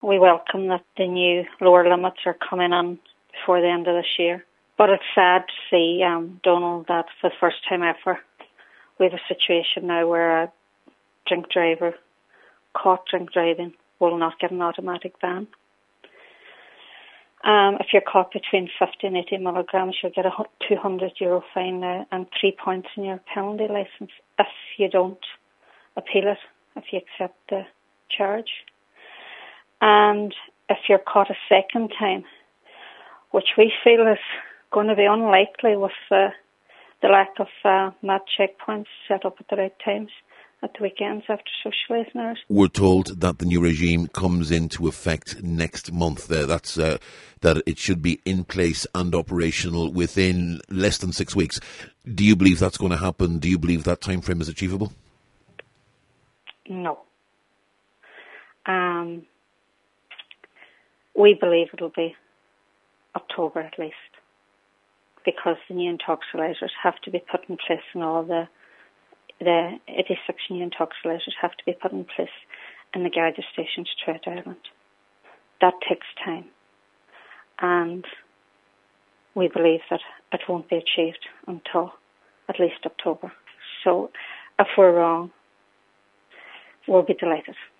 we welcome that the new lower limits are coming in before the end of this year. But it's sad to see, Donald, that for the first time ever, we have a situation now where a drink driver caught drink driving will not get an automatic ban. If you're caught between 50 and 80 milligrams, you'll get a €200 fine now and 3 points in your penalty licence if you don't appeal it, if you accept the charge. And if you're caught a second time, which we feel is going to be unlikely with the lack of map checkpoints set up at the right times at the weekends after socialising hours. We're told that the new regime comes into effect next month. That's that it should be in place and operational within less than 6 weeks. Do you believe that's going to happen? Do you believe that time frame is achievable? No. We believe it'll be October at least, because the new intoxilators have to be put in place, and all the 86 new intoxilators have to be put in place in the Garda stations throughout Ireland. That takes time, and we believe that it won't be achieved until at least October. So if we're wrong, we'll be delighted.